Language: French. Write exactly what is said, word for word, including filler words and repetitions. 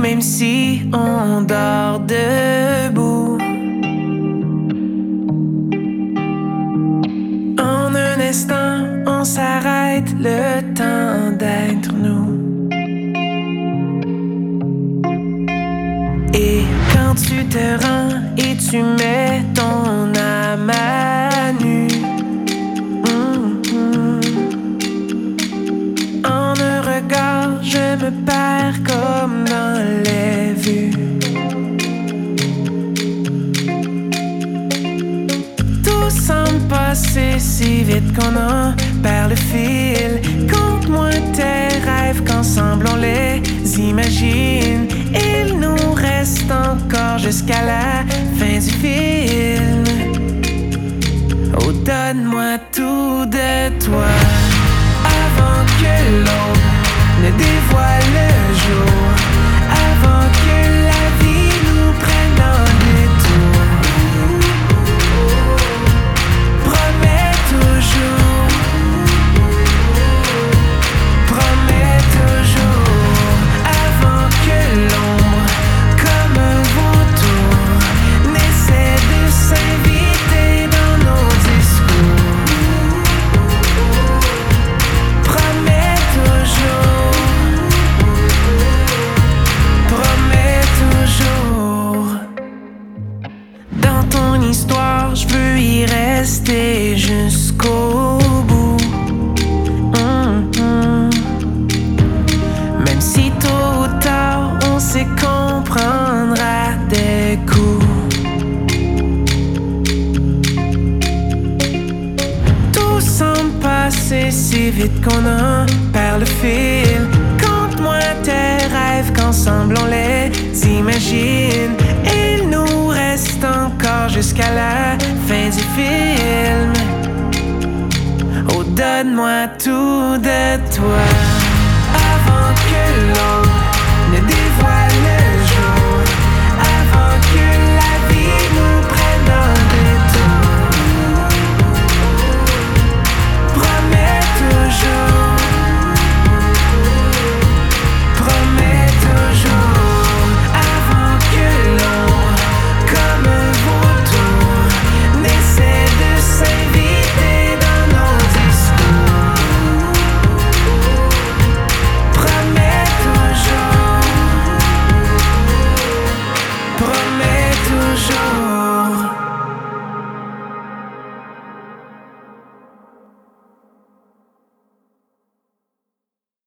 même si on dort debout. En un instant, on s'arrête, le temps d'être nous. Et quand tu te rends et tu mets ton âme à nu, mm-hmm. En un regard, je me perds comme dans les vues. Tout semble passer si vite qu'on en perd le fil. Conte-moi tes rêves qu'ensemble on les imagine. Il nous reste encore jusqu'à la fin du film. Oh, donne-moi tout de toi avant que l'aube ne dévoile le jour, avant que la vie nous prenne en détour. Promets toujours, promets toujours, avant que l'ombre, comme un vautour, n'essaie de s'inviter dans nos discours. Promets toujours, promets toujours. Dans ton histoire, je veux y rester jusqu'au bout. Mm-hmm. Même si tôt ou tard, on sait qu'on prendra des coups. Tout semble passer si vite qu'on en perd le fil. Conte-moi tes rêves qu'ensemble on les imagine. Il nous reste encore jusqu'à la fin du film. Oh, donne-moi tout de toi avant que l'aube ne dévoile le jour, avant que